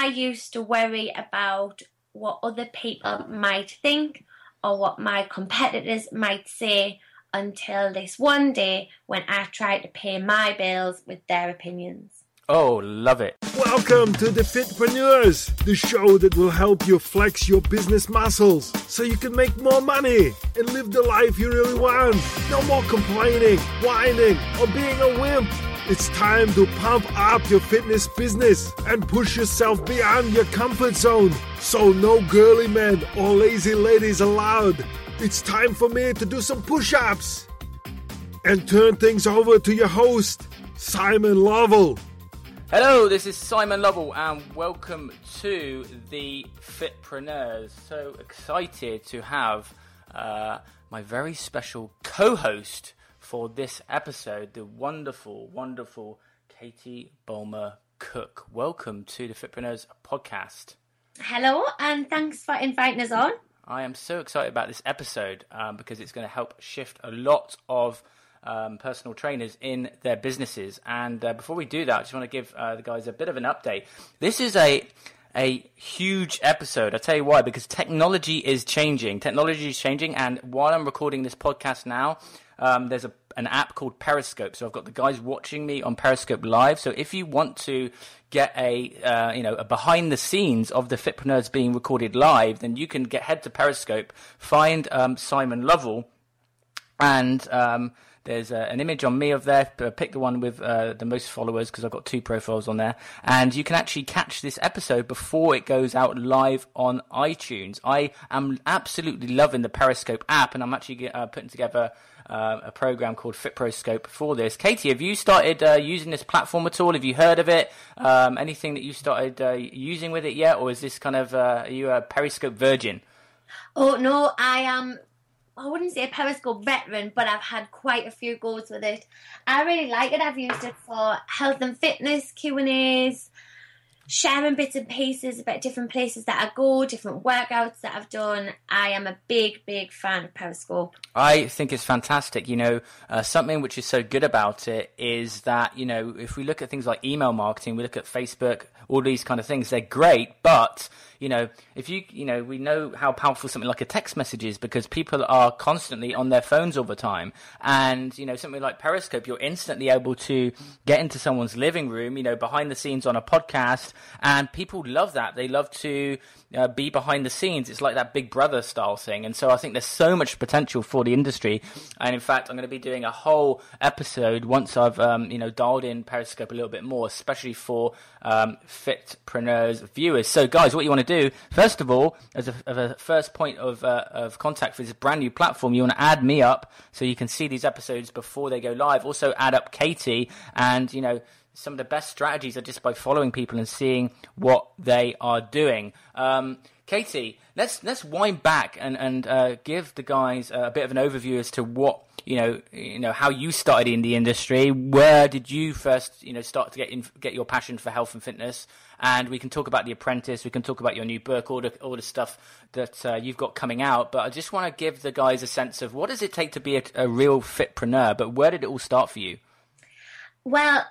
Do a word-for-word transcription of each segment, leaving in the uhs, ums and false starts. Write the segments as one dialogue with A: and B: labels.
A: used to worry about what other people might think or what my competitors might say until this one day when I tried to pay my bills with their opinions.
B: Oh, love it.
C: Welcome to The Fitpreneurs, the show that will help you flex your business muscles so you can make more money and live the life you really want. No more complaining, whining, or being a wimp. It's time to pump up your fitness business and push yourself beyond your comfort zone. So no girly men or lazy ladies allowed. It's time for me to do some push-ups and turn things over to your host, Simon Lovell.
B: Hello, this is Simon Lovell and welcome to the Fitpreneurs. So excited to have uh, my very special co-host for this episode, the wonderful, wonderful Katie Bulmer-Cook. Welcome to the Fitpreneurs podcast.
A: Hello, and thanks for inviting us on.
B: I am so excited about this episode um, because it's going to help shift a lot of Um, personal trainers in their businesses. And uh, before we do that, I just want to give uh, the guys a bit of an update. This is a a huge episode. I'll tell you why, because technology is changing. Technology is changing, and while I'm recording this podcast now, um, there's a, an app called Periscope. So I've got the guys watching me on Periscope Live. So if you want to get a uh, you know a behind the scenes of the Fitpreneurs being recorded live, then you can get head to Periscope, find um, Simon Lovell, and um, there's uh, an image on me of there. Pick the one with uh, the most followers because I've got two profiles on there. And you can actually catch this episode before it goes out live on iTunes. I am absolutely loving the Periscope app, and I'm actually uh, putting together uh, a program called FitProscope for this. Katie, have you started uh, using this platform at all? Have you heard of it? Um, anything that you started uh, using with it yet? Or is this kind of, uh, are you a Periscope virgin?
A: Oh, no, I am... I wouldn't say a Periscope veteran, but I've had quite a few goes with it. I really like it. I've used it for health and fitness, Q and A's, sharing bits and pieces about different places that I go, different workouts that I've done. I am a big, big fan of Periscope.
B: I think it's fantastic. You know, uh, something which is so good about it is that, you know, if we look at things like email marketing, we look at Facebook, all these kind of things, they're great, but you know, if you, you know, we know how powerful something like a text message is because people are constantly on their phones all the time. And, you know, something like Periscope, you're instantly able to get into someone's living room, you know, behind the scenes on a podcast. And people love that. They love to uh, be behind the scenes. It's like that Big Brother style thing. And so I think there's so much potential for the industry. And in fact, I'm going to be doing a whole episode once I've, um, you know, dialed in Periscope a little bit more, especially for um, Fitpreneurs viewers. So guys, what you want to do, first of all, as a, as a first point of uh, of contact for this brand new platform, you want to add me up so you can see these episodes before they go live. Also add up Katie, and you know, some of the best strategies are just by following people and seeing what they are doing. Um, Katie, let's let's wind back and and uh, give the guys a bit of an overview as to what you know, you know how you started in the industry. Where did you first, you know, start to get in, get your passion for health and fitness? And we can talk about The Apprentice. We can talk about your new book, all the all the stuff that uh, you've got coming out. But I just want to give the guys a sense of what does it take to be a, a real fitpreneur. But where did it all start for you?
A: Well,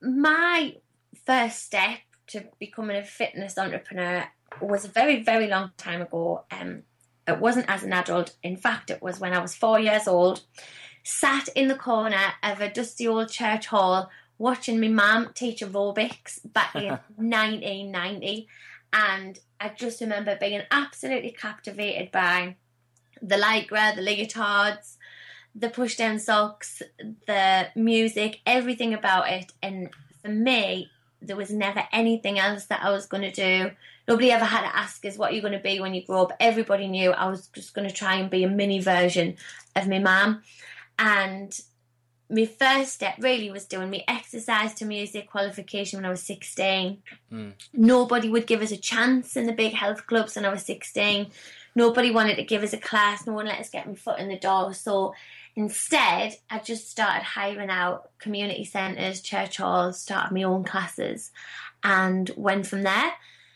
A: my first step to becoming a fitness entrepreneur was a very, very long time ago. Um, it wasn't as an adult. In fact, it was when I was four years old, sat in the corner of a dusty old church hall watching my mum teach aerobics back in nineteen ninety. And I just remember being absolutely captivated by the lycra, the leotards, the push-down socks, the music, everything about it. And for me, there was never anything else that I was going to do. Nobody ever had to ask us, what are you going to be when you grow up? Everybody knew I was just going to try and be a mini version of my mum. And my first step really was doing my exercise to music qualification when I was sixteen. Mm. Nobody would give us a chance in the big health clubs when I was sixteen. Nobody wanted to give us a class. No one let us get my foot in the door. So instead, I just started hiring out community centres, church halls, started my own classes, and went from there.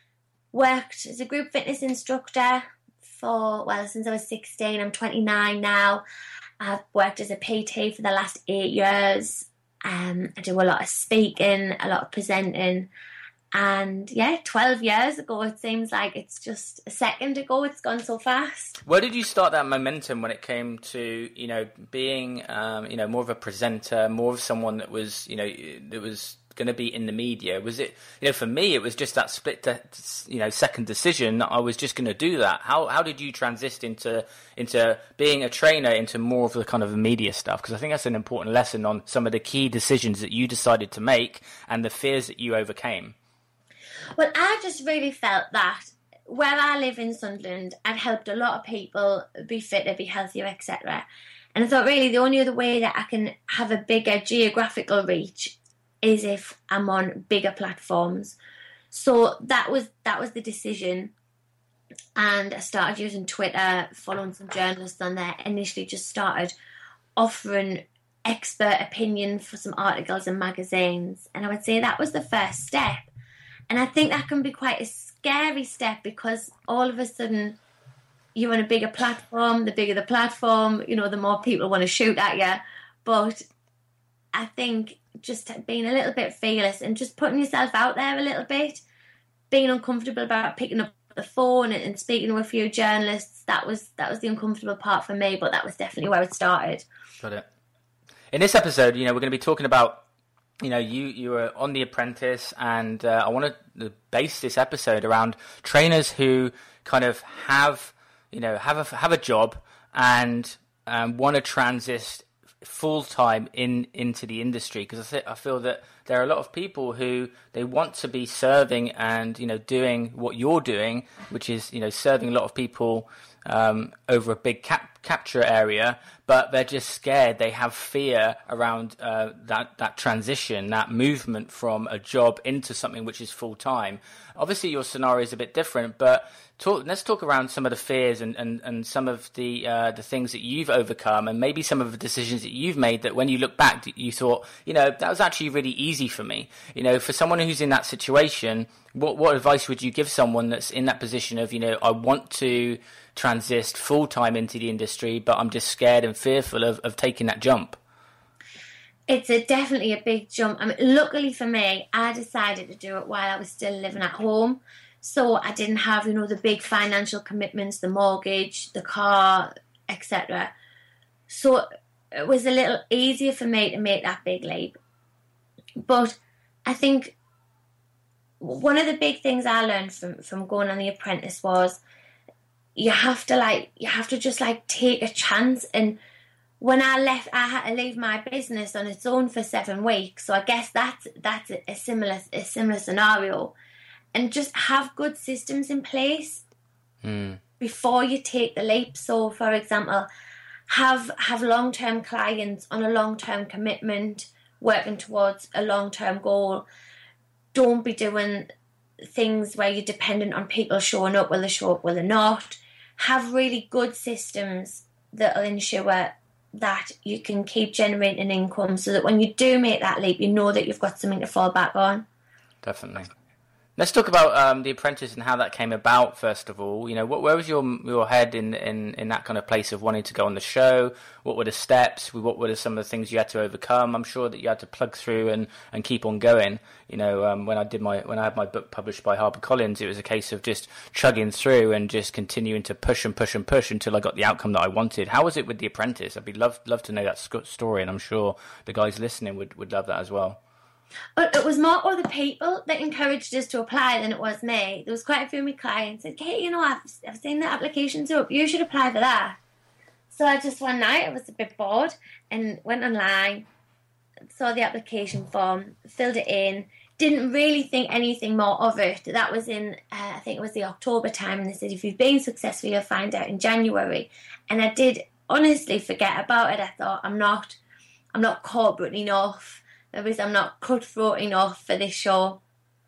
A: Worked as a group fitness instructor for, well, since I was sixteen. I'm twenty-nine now. I've worked as a P T for the last eight years. Um, I do a lot of speaking, a lot of presenting, And yeah, twelve years ago, it seems like it's just a second ago. It's gone so fast.
B: Where did you start that momentum when it came to, you know, being, um, you know, more of a presenter, more of someone that was, you know, that was going to be in the media? Was it, you know, for me, it was just that split, de- you know, second decision that I was just going to do that. How how did you transition into into being a trainer into more of the kind of media stuff? Because I think that's an important lesson on some of the key decisions that you decided to make and the fears that you overcame.
A: Well, I just really felt that where I live in Sunderland, I've helped a lot of people be fitter, be healthier, et cetera. And I thought really the only other way that I can have a bigger geographical reach is if I'm on bigger platforms. So that was that was the decision. And I started using Twitter, following some journalists on there. Initially just started offering expert opinion for some articles in magazines. And I would say that was the first step. And I think that can be quite a scary step because all of a sudden you're on a bigger platform. The bigger the platform, you know, the more people want to shoot at you. But I think just being a little bit fearless and just putting yourself out there a little bit, being uncomfortable about picking up the phone and speaking to a few journalists, that was that was the uncomfortable part for me, but that was definitely where it started.
B: Got it. In this episode, you know, we're going to be talking about, you know, you, you were on The Apprentice, and uh, I want to base this episode around trainers who kind of have, you know, have a, have a job and um, want to transit full time in into the industry, because I, th- I feel that there are a lot of people who they want to be serving and, you know, doing what you're doing, which is, you know, serving a lot of people um, over a big cap- capture area, but they're just scared. They have fear around uh, that that transition, that movement from a job into something which is full time. Obviously, your scenario is a bit different, but talk, let's talk around some of the fears and, and, and some of the uh, the things that you've overcome, and maybe some of the decisions that you've made that when you look back, you thought, you know, that was actually really easy for me. You know, for someone who's in that situation, what what advice would you give someone that's in that position of, you know, I want to transit full time into the industry, but I'm just scared and fearful of, of taking that jump?
A: It's a, definitely a big jump. I mean, luckily for me, I decided to do it while I was still living at home. So I didn't have, you know, the big financial commitments, the mortgage, the car, et cetera. So it was a little easier for me to make that big leap. But I think one of the big things I learned from, from going on The Apprentice was you have to like, you have to just like take a chance. And when I left, I had to leave my business on its own for seven weeks. So I guess that's that's a similar a similar scenario. And just have good systems in place mm. before you take the leap. So, for example, have have long term clients on a long term commitment, working towards a long term goal. Don't be doing things where you're dependent on people showing up. Will they show up? Will they not? Have really good systems that will ensure that you can keep generating income, so that when you do make that leap, you know that you've got something to fall back on.
B: Definitely. Let's talk about um, The Apprentice and how that came about, first of all. You know, what, where was your your head in, in, in that kind of place of wanting to go on the show? What were the steps? What were some of the things you had to overcome? I'm sure that you had to plug through and, and keep on going. You know, um, when I did my when I had my book published by HarperCollins, it was a case of just chugging through and just continuing to push and push and push until I got the outcome that I wanted. How was it with The Apprentice? I'd be love love to know that story, and I'm sure the guys listening would, would love that as well.
A: But it was more other people that encouraged us to apply than it was me. There was quite a few of my clients said, hey, you know, I've, I've seen the applications up. You should apply for that. So I just one night, I was a bit bored and went online, saw the application form, filled it in, didn't really think anything more of it. That was in, uh, I think it was the October time, and they said, if you've been successful, you'll find out in January. And I did honestly forget about it. I thought, I'm not, I'm not corporate enough. Maybe I'm not cutthroat enough for this show.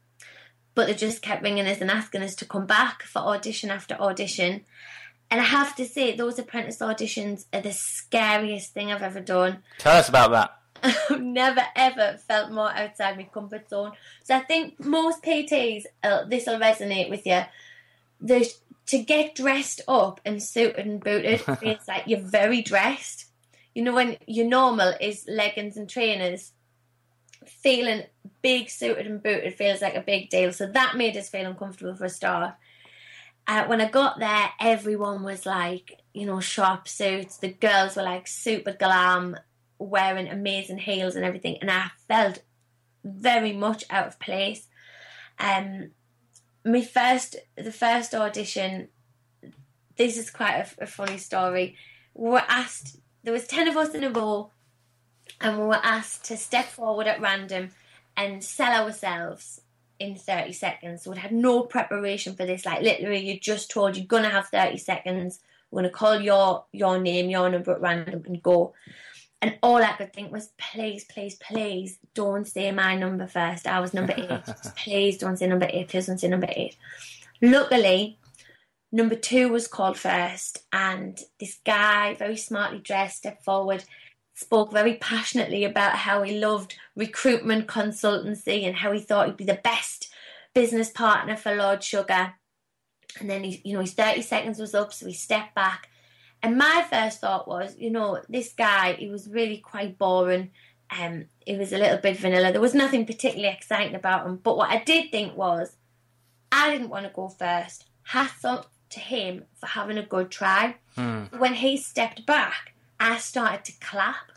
A: But they just kept ringing us and asking us to come back for audition after audition. And I have to say, those apprentice auditions are the scariest thing I've ever done.
B: Tell us about that.
A: I've never, ever felt more outside my comfort zone. So I think most P Ts, uh, this will resonate with you. The, to get dressed up and suited and booted, it's like you're very dressed. You know, when your normal is leggings and trainers, feeling big suited and booted feels like a big deal. So that made us feel uncomfortable for a start. Uh, when I got there, everyone was like, you know, sharp suits. The girls were like super glam, wearing amazing heels and everything. And I felt very much out of place. Um, my first, the first audition, this is quite a, a funny story. We were asked, there was ten of us in a row, and we were asked to step forward at random and sell ourselves in thirty seconds. So we had no preparation for this. Like, literally, you're just told you're going to have thirty seconds. We're going to call your, your name, your number at random and go. And all I could think was, please, please, please don't say my number first. I was number eight. Just please don't say number eight. Please don't say number eight. Luckily, number two was called first. And this guy, very smartly dressed, stepped forward, spoke very passionately about how he loved recruitment consultancy and how he thought he'd be the best business partner for Lord Sugar. And then, he, you know, his thirty seconds was up, so he stepped back. And my first thought was, you know, this guy, he was really quite boring. Um, he was a little bit vanilla. There was nothing particularly exciting about him. But what I did think was, I didn't want to go first. Hats off to him for having a good try.
B: Hmm.
A: When he stepped back, I started to clap.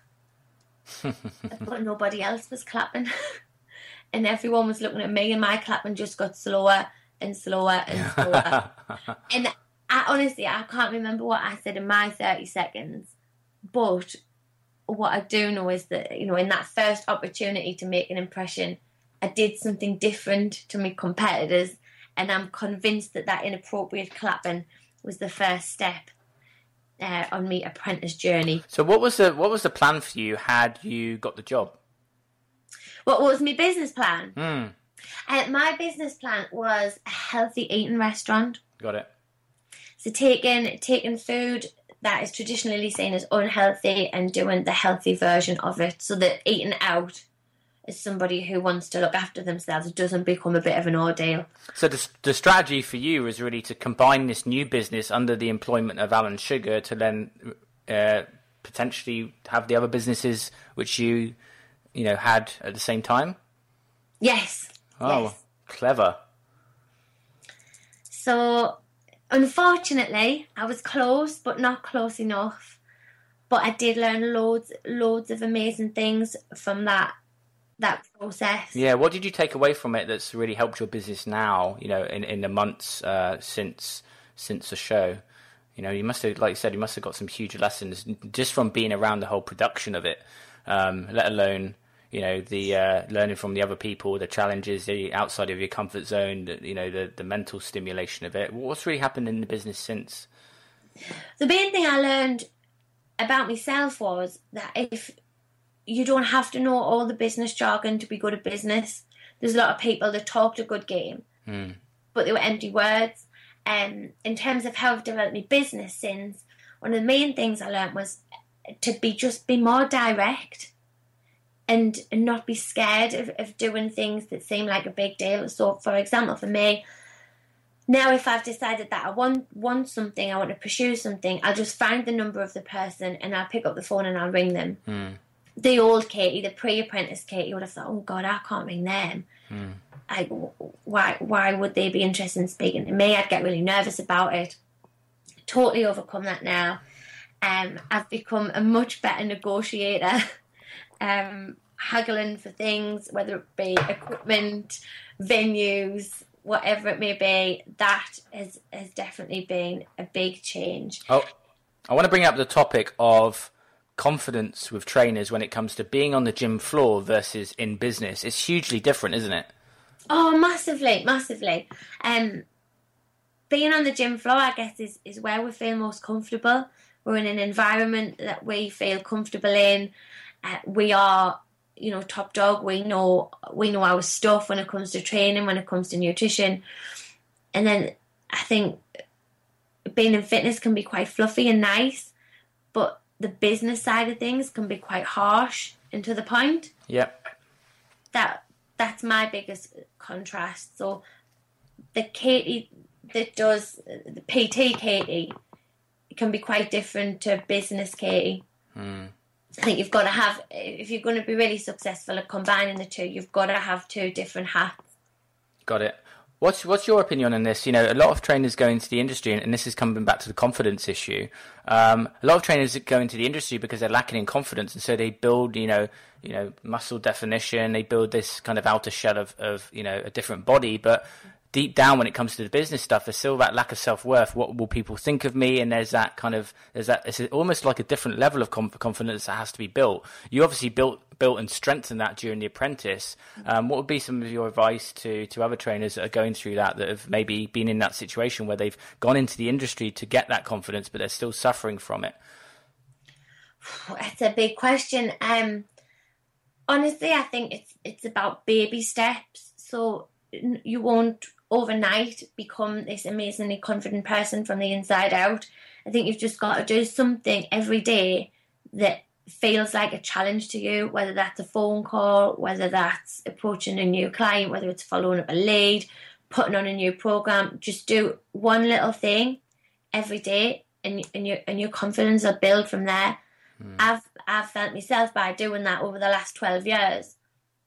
A: But nobody else was clapping. And everyone was looking at me, and my clapping just got slower and slower and slower. And I honestly, I can't remember what I said in my thirty seconds. But what I do know is that, you know, in that first opportunity to make an impression, I did something different to my competitors. And I'm convinced that that inappropriate clapping was the first step uh, on my apprentice journey.
B: So what was the what was the plan for you had you got the job?
A: What was my business plan?
B: Mm.
A: Uh, my business plan was a healthy eating restaurant.
B: Got it.
A: So taking taking food that is traditionally seen as unhealthy and doing the healthy version of it, so that eating out as somebody who wants to look after themselves doesn't become a bit of an ordeal.
B: So the, the strategy for you was really to combine this new business under the employment of Alan Sugar to then uh, potentially have the other businesses which you, you know, had at the same time?
A: Yes.
B: Oh,
A: yes.
B: Clever.
A: So, unfortunately, I was close, but not close enough. But I did learn loads, loads of amazing things from that that process.
B: Yeah, what did you take away from it that's really helped your business now, you know, in, in the months uh, since since the show? You know, you must have, like you said, you must have got some huge lessons just from being around the whole production of it, um, let alone, you know, the uh, learning from the other people, the challenges, the outside of your comfort zone, the, you know, the, the mental stimulation of it. What's really happened in the business since?
A: The main thing I learned about myself was that if you don't have to know all the business jargon to be good at business. There's a lot of people that talked a good game,
B: mm.
A: but they were empty words. And um, in terms of how I've developed my business since, one of the main things I learned was to be just be more direct and, and not be scared of, of doing things that seem like a big deal. So, for example, for me, now if I've decided that I want want something, I want to pursue something, I'll just find the number of the person and I'll pick up the phone and I'll ring them.
B: Mm.
A: The old Katie, the pre-apprentice Katie, would have thought, oh God, I can't ring them.
B: Mm.
A: I, why, why would they be interested in speaking to me? I'd get really nervous about it. Totally overcome that now. Um, I've become a much better negotiator, um, haggling for things, whether it be equipment, venues, whatever it may be. That has, has definitely been a big change.
B: Oh, I want to bring up the topic of confidence with trainers when it comes to being on the gym floor versus in business. It's hugely different, isn't it?
A: Oh, massively, massively. Um, being on the gym floor, I guess, is, is where we feel most comfortable. We're in an environment that we feel comfortable in. Uh, we are, you know, top dog. We know we know our stuff when it comes to training, when it comes to nutrition. And then I think being in fitness can be quite fluffy and nice, but the business side of things can be quite harsh and to the point.
B: Yep.
A: That that's my biggest contrast. So the Katie that does the P T Katie can be quite different to business Katie.
B: Mm.
A: I think you've got to have, if you're going to be really successful at combining the two, you've got to have two different hats.
B: Got it. What's what's your opinion on this? You know, a lot of trainers go into the industry, and, and this is coming back to the confidence issue. Um, a lot of trainers go into the industry because they're lacking in confidence, and so they build, you know, you know, muscle definition. They build this kind of outer shell of, of you know, a different body, but deep down, when it comes to the business stuff, there's still that lack of self-worth. What will people think of me? And there's that kind of, there's that, it's almost like a different level of confidence that has to be built. You obviously built, built and strengthened that during the apprentice. Um, what would be some of your advice to, to other trainers that are going through that, that have maybe been in that situation where they've gone into the industry to get that confidence, but they're still suffering from it?
A: That's a big question. Um, honestly, I think it's, it's about baby steps. So you won't overnight become this amazingly confident person from the inside out. I think you've just got to do something every day that feels like a challenge to you, whether that's a phone call, whether that's approaching a new client, whether it's following up a lead, putting on a new program. Just do one little thing every day, and, and, your, and your confidence will build from there. Mm. I've, I've felt myself by doing that over the last twelve years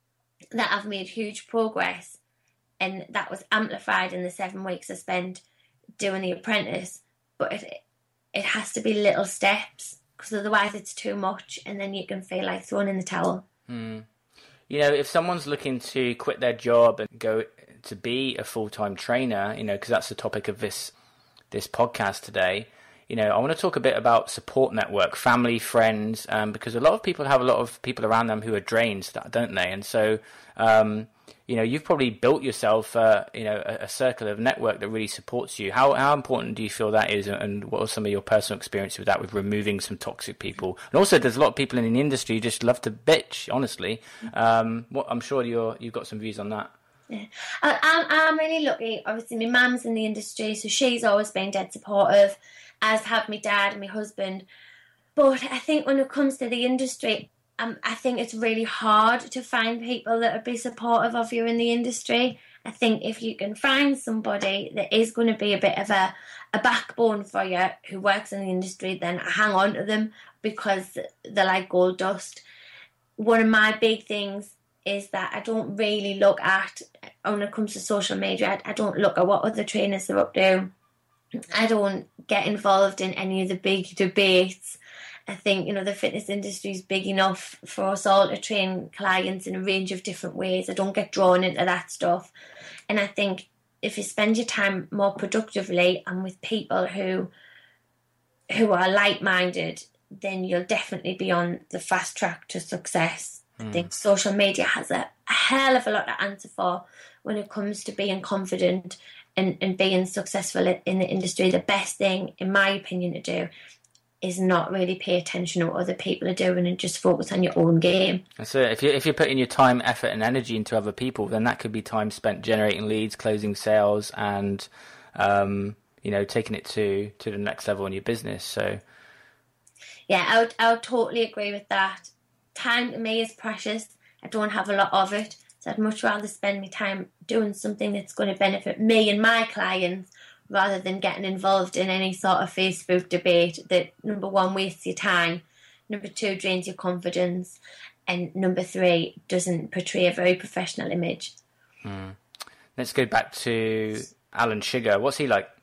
A: that I've made huge progress. And that was amplified in the seven weeks I spent doing The Apprentice. But it it has to be little steps, because otherwise it's too much, and then you can feel like throwing in the towel.
B: Mm. You know, if someone's looking to quit their job and go to be a full-time trainer, you know, because that's the topic of this this podcast today, you know, I want to talk a bit about support network, family, friends, um, because a lot of people have a lot of people around them who are drained, don't they? And so, um, you know, you've probably built yourself, uh, you know, a, a circle of network that really supports you. How how important do you feel that is, and what are some of your personal experiences with that, with removing some toxic people? And also, there's a lot of people in the industry who just love to bitch, honestly. Um, what, I'm sure you're you've got some views on that.
A: Yeah, I, I'm I'm really lucky. Obviously, my mum's in the industry, so she's always been dead supportive, as have my dad and my husband. But I think when it comes to the industry, Um, I think it's really hard to find people that would be supportive of you in the industry. I think if you can find somebody that is going to be a bit of a, a backbone for you who works in the industry, then hang on to them, because they're like gold dust. One of my big things is that I don't really look at, when it comes to social media, I don't look at what other trainers are up to. I don't get involved in any of the big debates. I think, you know, the fitness industry is big enough for us all to train clients in a range of different ways. I don't get drawn into that stuff. And I think if you spend your time more productively and with people who who are like-minded, then you'll definitely be on the fast track to success. Mm. I think social media has a, a hell of a lot to answer for when it comes to being confident and, and being successful in the industry. The best thing, in my opinion, to do is not really pay attention to what other people are doing and just focus on your own game.
B: So if you're, if you're putting your time, effort and energy into other people, then that could be time spent generating leads, closing sales, and, um, you know, taking it to, to the next level in your business. So,
A: yeah, I would, I would totally agree with that. Time to me is precious. I don't have a lot of it. So I'd much rather spend my time doing something that's going to benefit me and my clients, rather than getting involved in any sort of Facebook debate that, number one, wastes your time, number two, drains your confidence, and number three, doesn't portray a very professional image.
B: Mm. Let's go back to Alan Sugar. What's he like?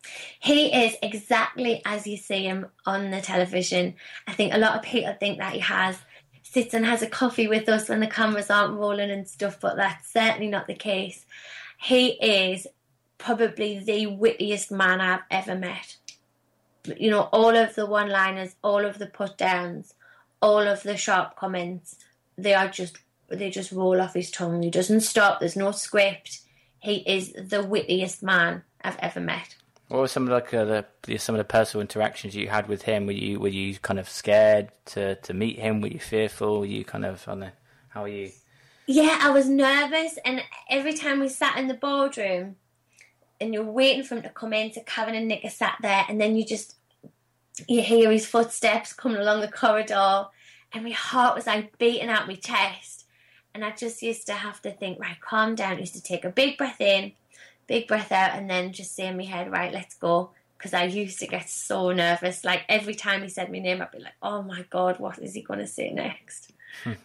A: He is exactly as you see him on the television. I think a lot of people think that he has sits and has a coffee with us when the cameras aren't rolling and stuff, but that's certainly not the case. He is probably the wittiest man I've ever met. You know, all of the one-liners, all of the put-downs, all of the sharp comments, they are just, they just roll off his tongue. He doesn't stop. There's no script. He is the wittiest man I've ever met.
B: What were some of like uh, the some of the personal interactions you had with him? Were you were you kind of scared to, to meet him? Were you fearful? Were you kind of, I don't know, how are you?
A: Yeah, I was nervous, and every time we sat in the boardroom, and you're waiting for him to come in, so Kevin and Nick are sat there, and then you just, you hear his footsteps coming along the corridor, and my heart was like beating out my chest, and I just used to have to think, right, calm down. I used to take a big breath in, big breath out, and then just say in my head, right, let's go, because I used to get so nervous. Like every time he said my name, I'd be like, oh my God, what is he going to say next?
B: Hmm.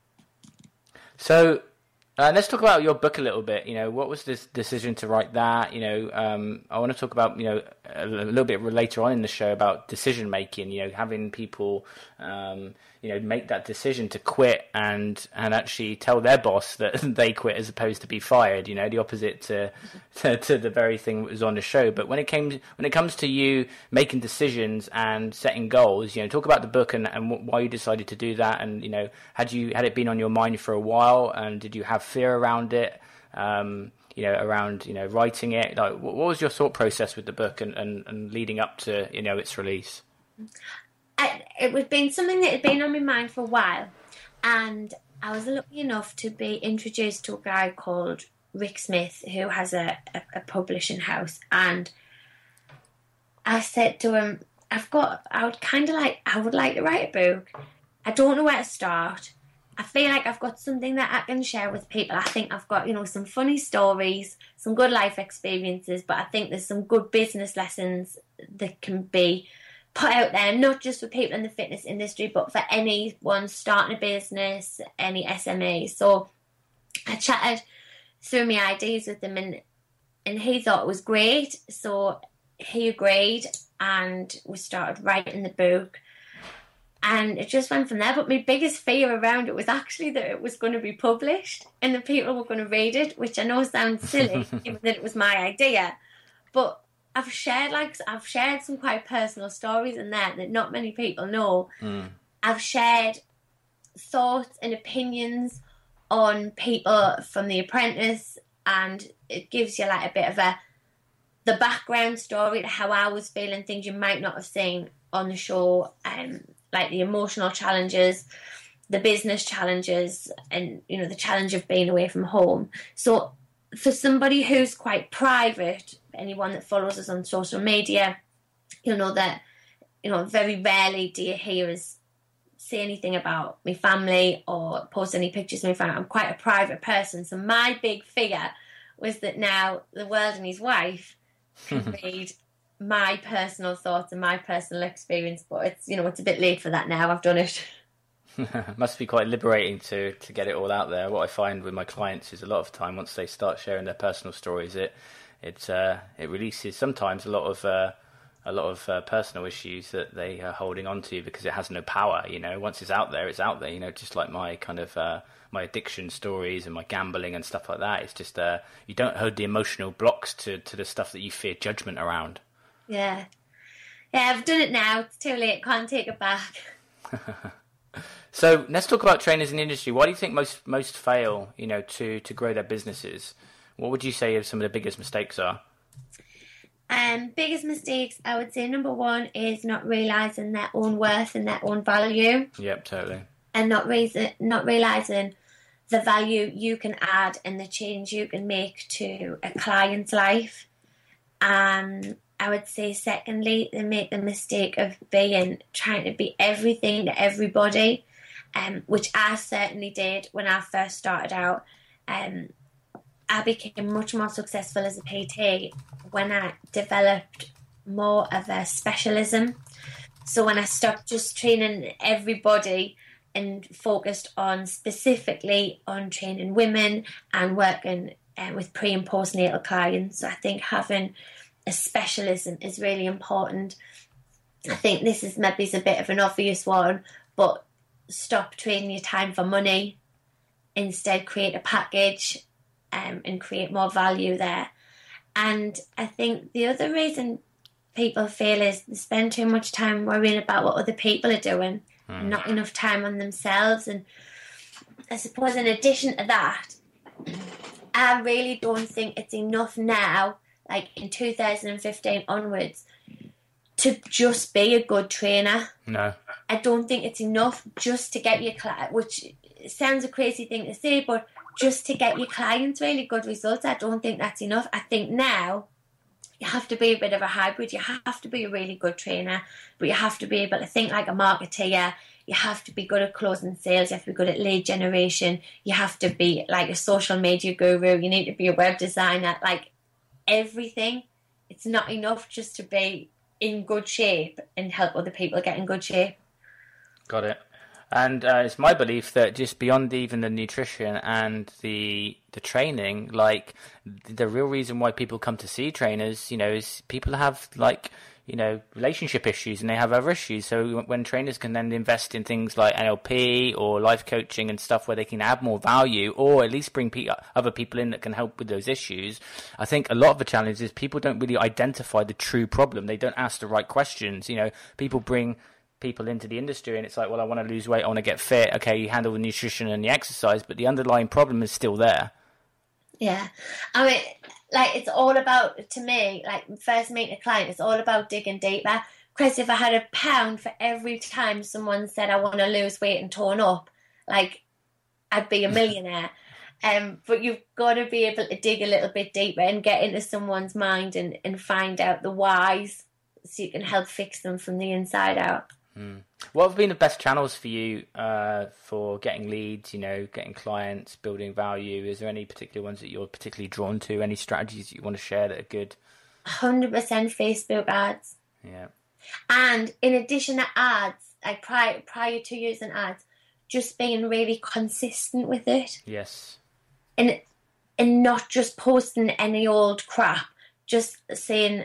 B: So uh, let's talk about your book a little bit. You know, what was this decision to write that? You know, um, I want to talk about, you know, a, a little bit later on in the show about decision making, you know, having people, um, you know, make that decision to quit and, and actually tell their boss that they quit as opposed to be fired, you know, the opposite to, to, to the very thing that was on the show. But when it came, when it comes to you making decisions and setting goals, you know, talk about the book and, and why you decided to do that. And, you know, had you, had it been on your mind for a while, and did you have fear around it? Um, you know, around, you know, writing it, like what was your thought process with the book and, and, and leading up to, you know, its release?
A: I, it had been something that had been on my mind for a while, and I was lucky enough to be introduced to a guy called Rick Smith, who has a, a, a publishing house, and I said to him, I've got, I would kind of like, I would like to write a book. I don't know where to start. I feel like I've got something that I can share with people. I think I've got, you know, some funny stories, some good life experiences, but I think there's some good business lessons that can be put out there, not just for people in the fitness industry, but for anyone starting a business, any S M E. So I chatted through my ideas with him, and and he thought it was great. So he agreed, and we started writing the book. And it just went from there. But my biggest fear around it was actually that it was going to be published and that people were going to read it, which I know sounds silly, given that it was my idea. But I've shared like I've shared some quite personal stories in there that not many people know. Mm. I've shared thoughts and opinions on people from The Apprentice, and it gives you like a bit of a the background story to how I was feeling, things you might not have seen on the show, um, like the emotional challenges, the business challenges, and you know the challenge of being away from home. So for somebody who's quite private, anyone that follows us on social media, you'll know that, you know, very rarely do you hear us say anything about my family or post any pictures of my family. I'm quite a private person. So my big fear was that now the world and his wife can read my personal thoughts and my personal experience. But it's, you know, it's a bit late for that now. I've done it.
B: Must be quite liberating to to get it all out there. What I find with my clients is a lot of time once they start sharing their personal stories, it it uh, it releases sometimes a lot of uh, a lot of uh, personal issues that they are holding on to because it has no power. You know, once it's out there, it's out there. You know, just like my kind of uh, my addiction stories and my gambling and stuff like that. It's just uh, you don't hold the emotional blocks to to the stuff that you fear judgment around.
A: Yeah, yeah, I've done it now. It's too late. Can't take it back.
B: So let's talk about trainers in the industry. Why do you think most most fail, you know, to, to grow their businesses? What would you say some of the biggest mistakes are?
A: Um, biggest mistakes, I would say number one is not realising their own worth and their own value.
B: Yep, totally.
A: And not reason, not realising the value you can add and the change you can make to a client's life. Um, I would say secondly, they make the mistake of being trying to be everything to everybody. Um, which I certainly did when I first started out. Um, I became much more successful as a P T when I developed more of a specialism. So when I stopped just training everybody and focused on specifically on training women and working uh, with pre and postnatal clients. So I think having a specialism is really important. I think this is maybe a bit of an obvious one, but stop trading your time for money. Instead, create a package um, and create more value there. And I think the other reason people fail is they spend too much time worrying about what other people are doing mm. and not enough time on themselves. And I suppose in addition to that, I really don't think it's enough now, like in two thousand fifteen onwards, to just be a good trainer.
B: No.
A: I don't think it's enough just to get your client, which sounds a crazy thing to say, but just to get your clients really good results, I don't think that's enough. I think now you have to be a bit of a hybrid. You have to be a really good trainer, but you have to be able to think like a marketeer. You have to be good at closing sales. You have to be good at lead generation. You have to be like a social media guru. You need to be a web designer. Like everything. It's it's not enough just to be in good shape and help other people get in good shape.
B: Got it. And uh, it's my belief that just beyond even the nutrition and the the training, like the real reason why people come to see trainers, you know, is people have like, you know, relationship issues and they have other issues. So when trainers can then invest in things like N L P or life coaching and stuff where they can add more value or at least bring pe- other people in that can help with those issues, I think a lot of the challenge is people don't really identify the true problem. They don't ask the right questions. You know, people bring people into the industry and it's like, well, I want to lose weight, I want to get fit. Okay, you handle the nutrition and the exercise, but the underlying problem is still there.
A: Yeah. I mean, like, it's all about, to me, like, first meeting a client, it's all about digging deeper. Chris, if I had a pound for every time someone said I want to lose weight and tone up, like, I'd be a millionaire. um, but you've got to be able to dig a little bit deeper and get into someone's mind and, and find out the whys so you can help fix them from the inside out.
B: Mm. What have been the best channels for you uh, for getting leads, you know, getting clients, building value? Is there any particular ones that you're particularly drawn to? Any strategies that you want to share that are good?
A: one hundred percent Facebook ads.
B: Yeah.
A: And in addition to ads, like prior, prior to using ads, just being really consistent with it.
B: Yes.
A: And, and not just posting any old crap, just saying,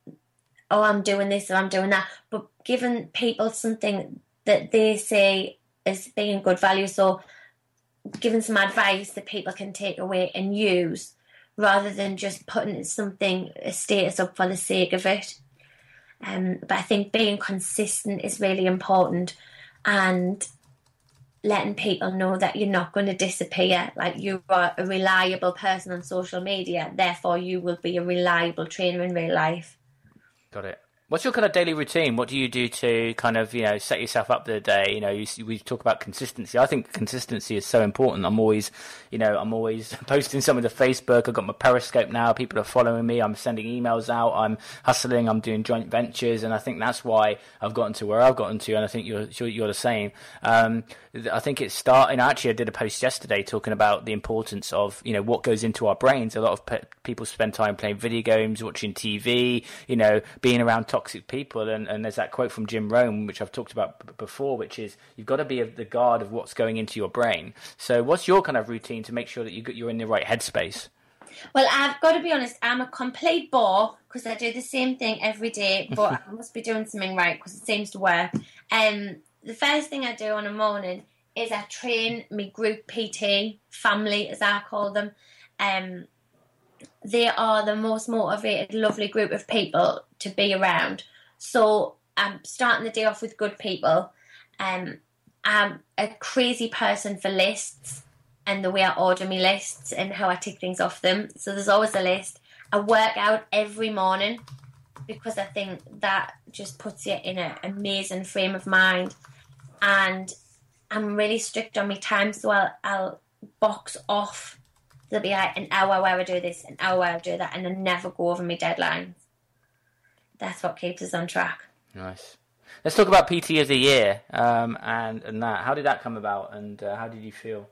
A: oh, I'm doing this or I'm doing that, but giving people something that they say is being good value. So giving some advice that people can take away and use rather than just putting something, a status up for the sake of it. Um, but I think being consistent is really important and letting people know that you're not going to disappear. Like, you are a reliable person on social media, therefore you will be a reliable trainer in real life.
B: Got it. What's your kind of daily routine? What do you do to kind of, you know, set yourself up for the day? You know, you, we talk about consistency. I think consistency is so important. I'm always, you know, I'm always posting something to Facebook. I've got my Periscope now. People are following me. I'm sending emails out. I'm hustling. I'm doing joint ventures. And I think that's why I've gotten to where I've gotten to. And I think you're, you're the same. Um, I think it's starting. Actually, I did a post yesterday talking about the importance of, you know, what goes into our brains. A lot of pe- people spend time playing video games, watching T V, you know, being around toxic people. And, and there's that quote from Jim Rohn, which I've talked about b- before, which is you've got to be the guard of what's going into your brain. So what's your kind of routine to make sure that you got, you're in the right headspace?
A: Well, I've got to be honest, I'm a complete bore because I do the same thing every day, but I must be doing something right because it seems to work. Um, the first thing I do on a morning is I train my group P T, family as I call them. Um, they are the most motivated, lovely group of people to be around. So I'm starting the day off with good people. Um, I'm a crazy person for lists and the way I order my lists and how I tick things off them. So there's always a list. I work out every morning because I think that just puts you in an amazing frame of mind. And I'm really strict on my time, so I'll, I'll box off. There'll be like an hour where I do this, an hour where I do that, and I never go over my deadlines. That's what keeps us on track.
B: Nice. Let's talk about P T of the Year um, and, and that. How did that come about, and uh, how did you feel?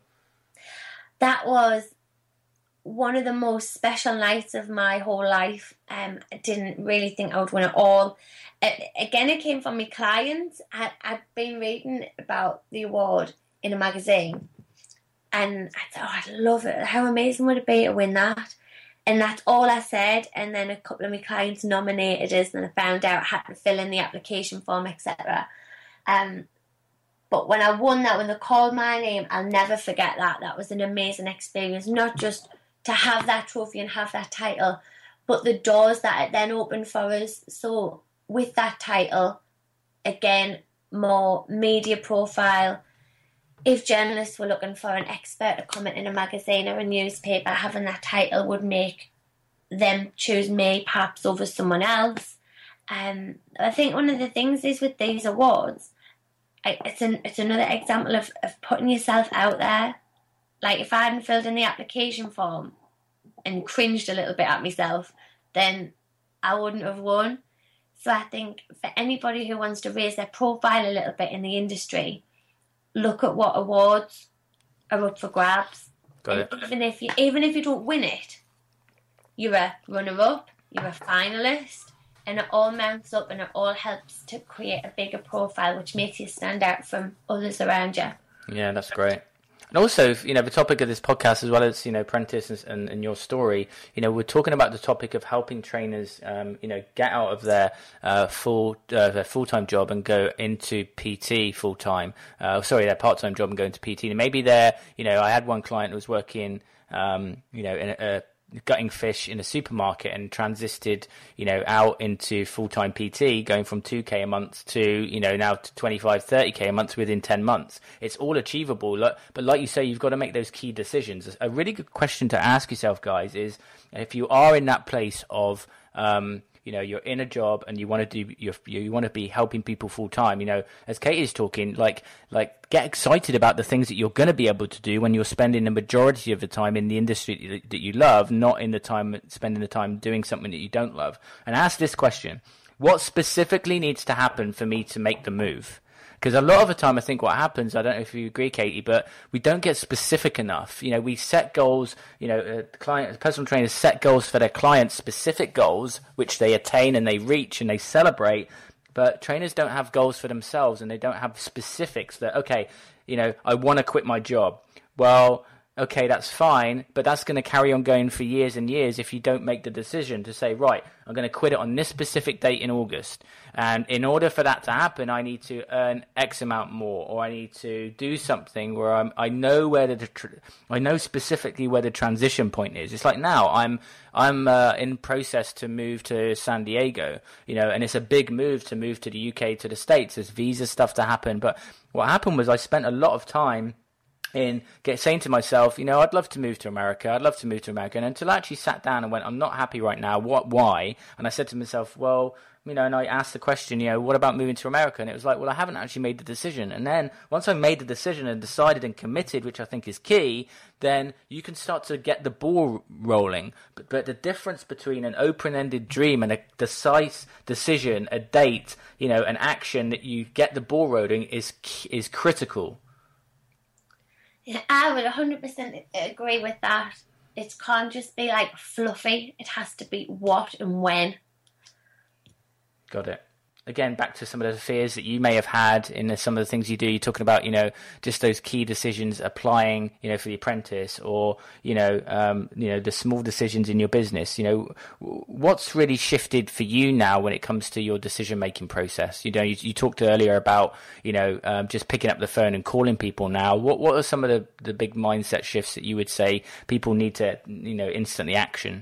A: That was one of the most special nights of my whole life. Um, I didn't really think I would win it all. It, again, it came from my clients. I, I'd been reading about the award in a magazine, and I thought, oh, I'd love it. How amazing would it be to win that? And that's all I said. And then a couple of my clients nominated us, and I found out I had to fill in the application form, et cetera. Um, but when I won that, when they called my name, I'll never forget that. That was an amazing experience, not just to have that trophy and have that title, but the doors that it then opened for us. So with that title, again, more media profile. If journalists were looking for an expert to comment in a magazine or a newspaper, having that title would make them choose me perhaps over someone else. Um, I think one of the things is with these awards, I, it's an it's another example of, of putting yourself out there. Like, if I hadn't filled in the application form and cringed a little bit at myself, then I wouldn't have won. So I think for anybody who wants to raise their profile a little bit in the industry, look at what awards are up for grabs.
B: Got it.
A: And even if you even if you don't win it, you're a runner-up. you're a finalist, and it all mounts up and it all helps to create a bigger profile, which makes you stand out from others around you.
B: Yeah, that's great. And also, you know, the topic of this podcast, as well as, you know, Prentice and, and, and your story, you know, we're talking about the topic of helping trainers, um, you know, get out of their uh, full uh, their full time job and go into P T full time. Uh, sorry, their part time job and go into P T. And maybe they're, you know, I had one client who was working, um, you know, in a, a gutting fish in a supermarket and transisted, you know, out into full-time P T, going from two K a month to, you know, now to twenty-five, thirty K a month within ten months. It's all achievable. But like you say, you've got to make those key decisions. A really good question to ask yourself, guys, is if you are in that place of, um, you know, you're in a job and you want to do, you you want to be helping people full time. You know, as Kate is talking, like, like get excited about the things that you're going to be able to do when you're spending the majority of the time in the industry that you love, not in the time spending the time doing something that you don't love. And ask this question: what specifically needs to happen for me to make the move? Because a lot of the time, I think what happens, I don't know if you agree, Katie, but we don't get specific enough. You know, we set goals, you know, uh, client, personal trainers set goals for their clients, specific goals, which they attain and they reach and they celebrate. But trainers don't have goals for themselves, and they don't have specifics that, okay, you know, I want to quit my job. Well, okay, that's fine, but that's going to carry on going for years and years if you don't make the decision to say, right, I'm going to quit it on this specific date in August. And in order for that to happen, I need to earn X amount more, or I need to do something where I'm, I know where the, I know specifically where the transition point is. It's like now I'm, I'm uh, in process to move to San Diego, you know, and it's a big move to move to the U K, to the States. There's visa stuff to happen. But what happened was I spent a lot of time in get saying to myself, you know, I'd love to move to America. I'd love to move to America. And until I actually sat down and went, I'm not happy right now. What, why? And I said to myself, well, you know, and I asked the question, you know, what about moving to America? And it was like, well, I haven't actually made the decision. And then once I made the decision and decided and committed, which I think is key, then you can start to get the ball rolling. But, but the difference between an open-ended dream and a decisive decision, a date, you know, an action that you get the ball rolling is is critical.
A: Yeah, I would one hundred percent agree with that. It can't just be like fluffy. It has to be what and when.
B: Got it. Again, back to some of the fears that you may have had in some of the things you do. You're talking about, you know, just those key decisions applying, you know, for the apprentice, or, you know, um, you know, the small decisions in your business. You know, what's really shifted for you now when it comes to your decision-making process? You know, you, you talked earlier about, you know, um, just picking up the phone and calling people now. What what are some of the, the big mindset shifts that you would say people need to, you know, instantly action?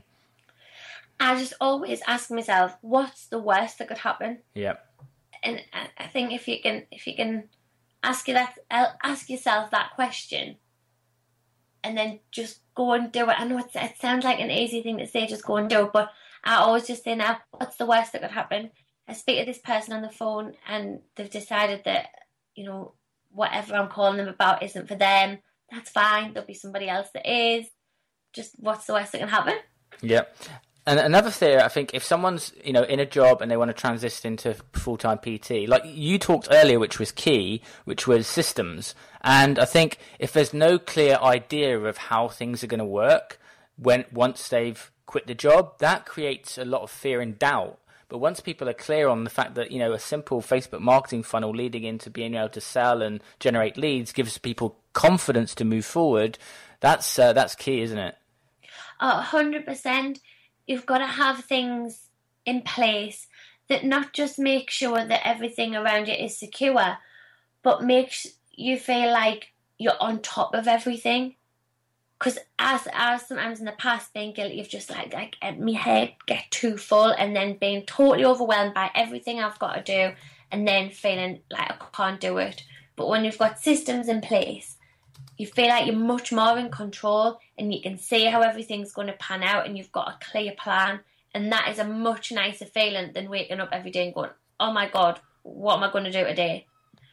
A: I just always ask myself, what's the worst that could happen?
B: Yeah.
A: And I think if you can, if you can ask you that, ask yourself that question, and then just go and do it. I know it's, it sounds like an easy thing to say, just go and do it, but I always just say now, what's the worst that could happen? I speak to this person on the phone, and they've decided that, you know, whatever I'm calling them about isn't for them. That's fine. There'll be somebody else that is. Just what's the worst that can happen?
B: Yeah. And another theory, I think, if someone's, you know, in a job and they want to transition into full-time P T, like you talked earlier, which was key, which was systems. And I think if there's no clear idea of how things are going to work when once they've quit the job, that creates a lot of fear and doubt. But once people are clear on the fact that, you know, a simple Facebook marketing funnel leading into being able to sell and generate leads gives people confidence to move forward, that's uh, that's key, isn't it?
A: Oh, one hundred percent. You've got to have things in place that not just make sure that everything around you is secure, but makes you feel like you're on top of everything. Because as, as sometimes in the past, being guilty of just like, like my head get too full and then being totally overwhelmed by everything I've got to do and then feeling like I can't do it. But when you've got systems in place, you feel like you're much more in control and you can see how everything's going to pan out and you've got a clear plan. And that is a much nicer feeling than waking up every day and going, oh my God, what am I going to do today?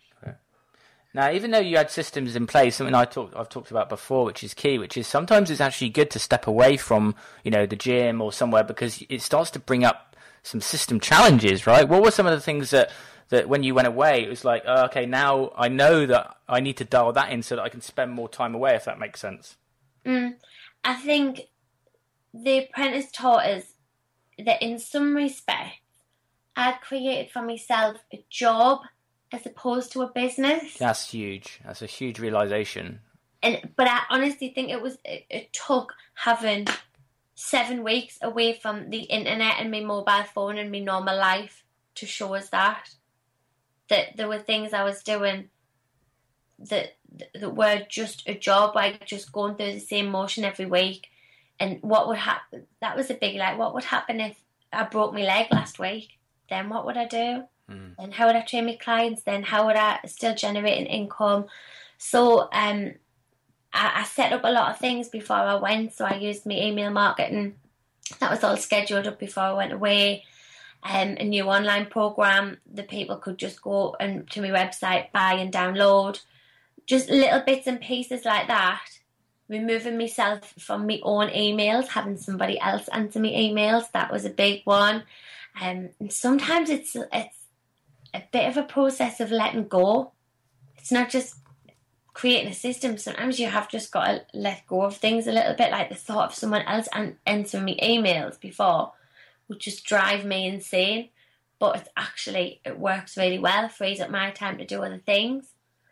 B: Now, even though you had systems in place, something I talk, I've talked about before, which is key, which is sometimes it's actually good to step away from, you know, the gym or somewhere, because it starts to bring up some system challenges, right? What were some of the things that, that when you went away, it was like, oh, okay, now I know that I need to dial that in so that I can spend more time away, if that makes sense?
A: Mm, I think the apprentice taught us that in some respects, I'd created for myself a job as opposed to a business.
B: That's huge. That's a huge realization.
A: And but I honestly think it was it, it took having seven weeks away from the internet and my mobile phone and my normal life to show us that that there were things I was doing that that were just a job, like just going through the same motion every week. And what would happen? That was a big like. What would happen if I broke my leg last week? Then what would I do? Mm. And how would I train my clients? Then how would I still generate an income? So um, I, I set up a lot of things before I went. So I used my email marketing. That was all scheduled up before I went away. Um, a new online program that people could just go and to my website, buy and download. Just little bits and pieces like that. Removing myself from my own emails, having somebody else answer my emails, that was a big one. Um, and sometimes it's it's a bit of a process of letting go. It's not just creating a system. Sometimes you have just got to let go of things a little bit, like the thought of someone else an- answering me emails before would just drive me insane. But it's actually, it works really well, frees up my time to do other things.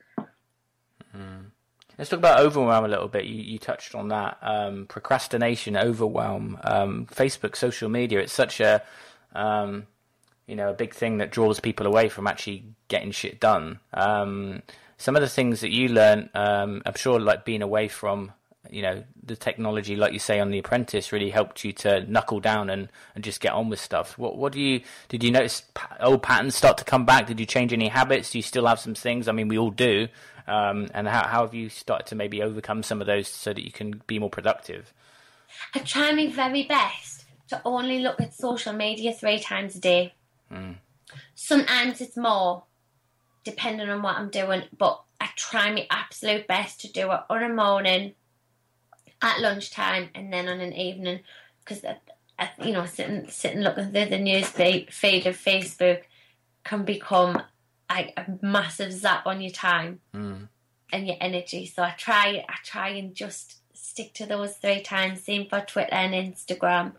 B: Mm. Let's talk about overwhelm a little bit. You, you touched on that. Um, procrastination, overwhelm, um, Facebook, social media. It's such a, um, you know, a big thing that draws people away from actually getting shit done. Um, some of the things that you learn, um, I'm sure, like being away from, you know, the technology, like you say on The Apprentice, really helped you to knuckle down and, and just get on with stuff. What what do you did you notice old patterns start to come back? Did you change any habits? Do you still have some things? I mean, we all do. Um, and how, how have you started to maybe overcome some of those so that you can be more productive?
A: I try my very best to only look at social media three times a day. Mm. Sometimes it's more, depending on what I'm doing, but I try my absolute best to do it on a morning, at lunchtime, and then on an evening, because you know, sitting sitting looking through the news feed of Facebook can become like a massive zap on your time mm. and your energy. So I try, I try and just stick to those three times. Same for Twitter and Instagram,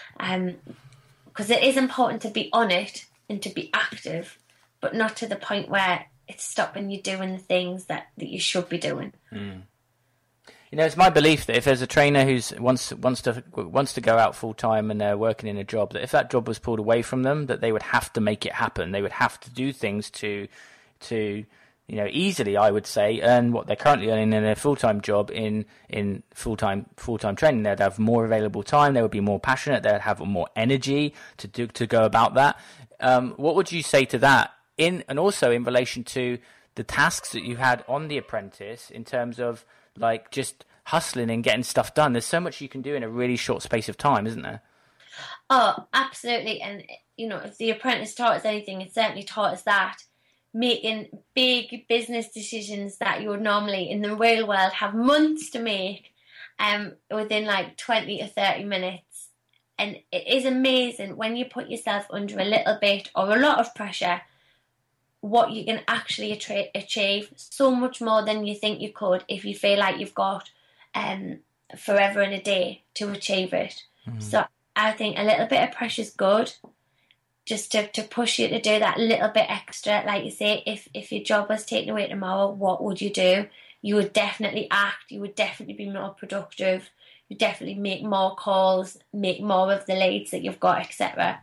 A: because um, it is important to be on it and to be active, but not to the point where it's stopping you doing the things that, that you should be doing. Mm.
B: You know, it's my belief that if there's a trainer who's wants wants to wants to go out full time and they're working in a job, that if that job was pulled away from them, that they would have to make it happen. They would have to do things to, to you know, easily, I would say, earn what they're currently earning in a full time job in in full time full time training. They'd have more available time. They would be more passionate. They'd have more energy to do to go about that. Um, what would you say to that? In and also in relation to the tasks that you had on The Apprentice, in terms of like just hustling and getting stuff done. There's so much you can do in a really short space of time, isn't there?
A: Oh, absolutely. And, you know, if The Apprentice taught us anything, it certainly taught us that. Making big business decisions that you would normally, in the real world, have months to make um, within like twenty or thirty minutes. And it is amazing when you put yourself under a little bit or a lot of pressure, what you can actually attra- achieve, so much more than you think you could if you feel like you've got um, forever and a day to achieve it. Mm. So I think a little bit of pressure is good, just to, to push you to do that little bit extra. Like you say, if, if your job was taken away tomorrow, what would you do? You would definitely act, you would definitely be more productive, you definitely make more calls, make more of the leads that you've got, et cetera.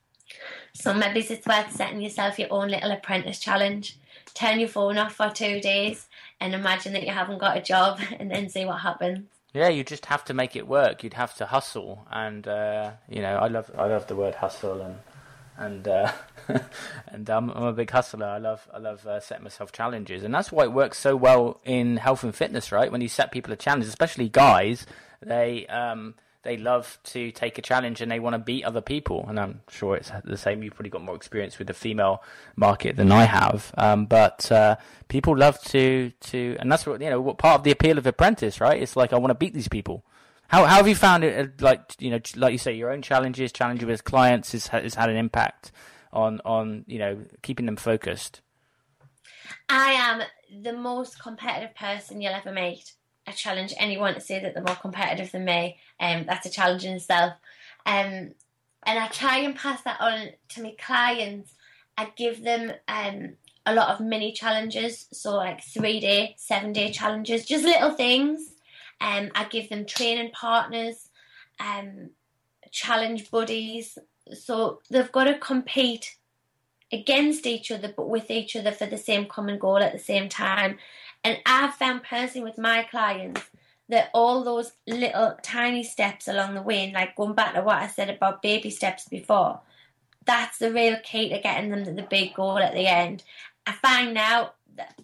A: So maybe it's worth setting yourself your own little apprentice challenge. Turn your phone off for two days and imagine that you haven't got a job, and then see what happens.
B: Yeah, you just have to make it work. You'd have to hustle, and uh, you know, I love I love the word hustle, and and uh, and I'm, I'm a big hustler. I love I love uh, setting myself challenges, and that's why it works so well in health and fitness, right? When you set people a challenge, especially guys, they um. They love to take a challenge and they want to beat other people. And I'm sure it's the same. You've probably got more experience with the female market than I have. Um, but uh, people love to, to, and that's what, you know, what part of the appeal of Apprentice, right? It's like, I want to beat these people. How, how have you found it, like, you know, like you say, your own challenges, challenging with clients has, has had an impact on, on, you know, keeping them focused?
A: I am the most competitive person you'll ever meet. I challenge anyone to say that they're more competitive than me. Um, that's a challenge in itself. Um, and I try and pass that on to my clients. I give them um, a lot of mini challenges, so like three day, seven day challenges, just little things. Um, I give them training partners, um, challenge buddies, so they've got to compete against each other, but with each other for the same common goal at the same time. And I've found personally with my clients that all those little tiny steps along the way, and like going back to what I said about baby steps before, that's the real key to getting them to the big goal at the end. I find now that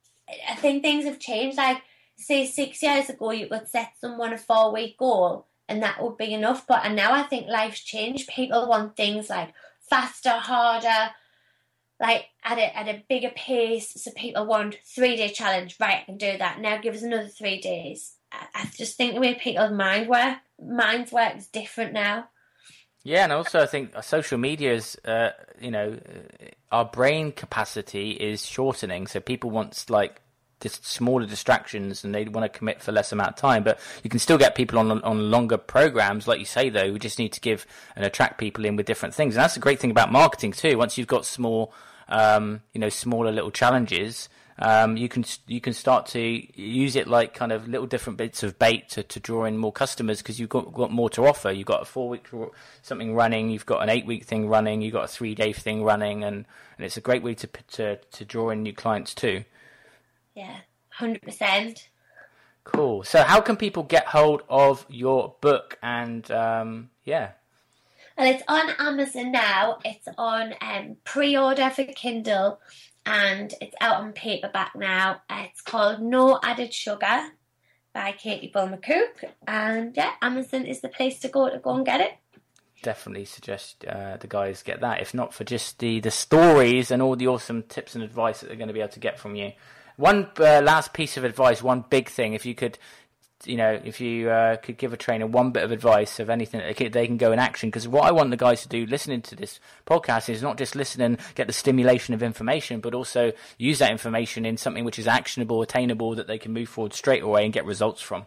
A: I think things have changed. Like, say six years ago, you could set someone a four-week goal and that would be enough. But and now I think life's changed. People want things like faster, harder, like at a, at a bigger pace. So people want three-day challenge. Right, I can do that. Now give us another three days. I, I just think the way people's mind work, minds work is different now.
B: Yeah, and also I think social media is, uh, you know, our brain capacity is shortening. So people want like just smaller distractions and they want to commit for less amount of time. But you can still get people on on longer programs, like you say. Though we just need to give and attract people in with different things, and that's the great thing about marketing too. Once you've got small, um, you know, smaller little challenges. Um, you can you can start to use it like kind of little different bits of bait to, to draw in more customers because you've got, got more to offer. You've got a four week something running, you've got an eight week thing running, you've got a three day thing running, and, and it's a great way to to to draw in new clients too.
A: Yeah, one hundred percent.
B: Cool. So how can people get hold of your book? And um, yeah.
A: Well, it's on Amazon now. It's on um, pre-order for Kindle. And it's out on paperback now. It's called No Added Sugar by Katie Bull McCook. And yeah, Amazon is the place to go to go and get it.
B: Definitely suggest uh, the guys get that, if not for just the, the stories and all the awesome tips and advice that they're going to be able to get from you. One uh, last piece of advice, one big thing, if you could, you know, if you uh, could give a trainer one bit of advice of anything that they can, they can go in action. Because what I want the guys to do listening to this podcast is not just listen and get the stimulation of information, but also use that information in something which is actionable, attainable, that they can move forward straight away and get results from.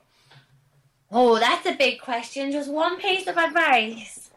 A: Oh, that's a big question. Just one piece of advice.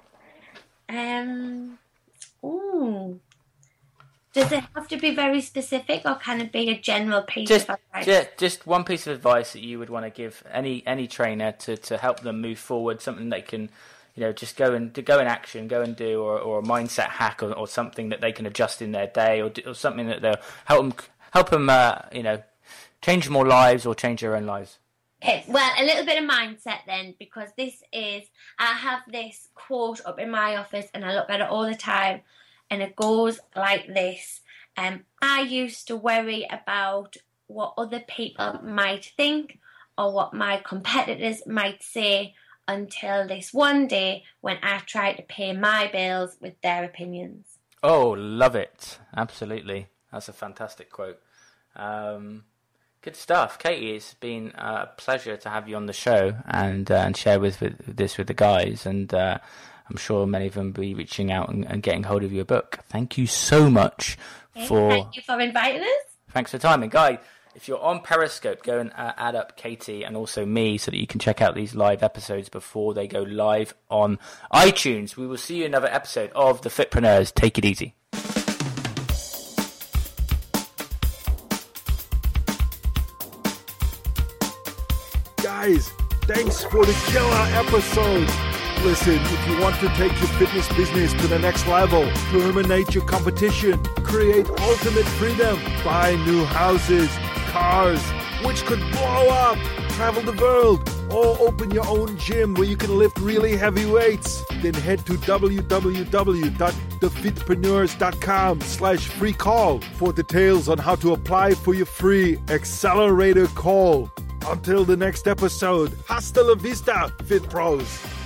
A: Um, ooh. Does it have to be very specific, or can it be a general piece
B: just,
A: of advice?
B: Just, just one piece of advice that you would want to give any any trainer to, to help them move forward, something they can, you know, just go and to go in action, go and do, or, or a mindset hack, or, or something that they can adjust in their day, or, or something that they'll help them, help them, uh, you know, change more lives or change their own lives.
A: Okay, well, a little bit of mindset then, because this is, I have this quote up in my office and I look at it all the time. And it goes like this. Um, I used to worry about what other people might think or what my competitors might say until this one day when I tried to pay my bills with their opinions.
B: Oh, love it. Absolutely. That's a fantastic quote. Um, good stuff. Katie, it's been a pleasure to have you on the show and, uh, and share with, with this with the guys. And uh, I'm sure many of them will be reaching out and, and getting hold of your book. Thank you so much for...
A: Thank you for inviting us.
B: Thanks for the time. And Guy, if you're on Periscope, go and uh, add up Katie and also me so that you can check out these live episodes before they go live on iTunes. We will see you in another episode of The Fitpreneurs. Take it easy.
C: Guys, thanks for the killer episode. Listen, if you want to take your fitness business to the next level, terminate your competition, create ultimate freedom, buy new houses, cars, which could blow up, travel the world, or open your own gym where you can lift really heavy weights, then head to www.thefitpreneurs.com slash free call for details on how to apply for your free accelerator call. Until the next episode, hasta la vista, Fit Pros.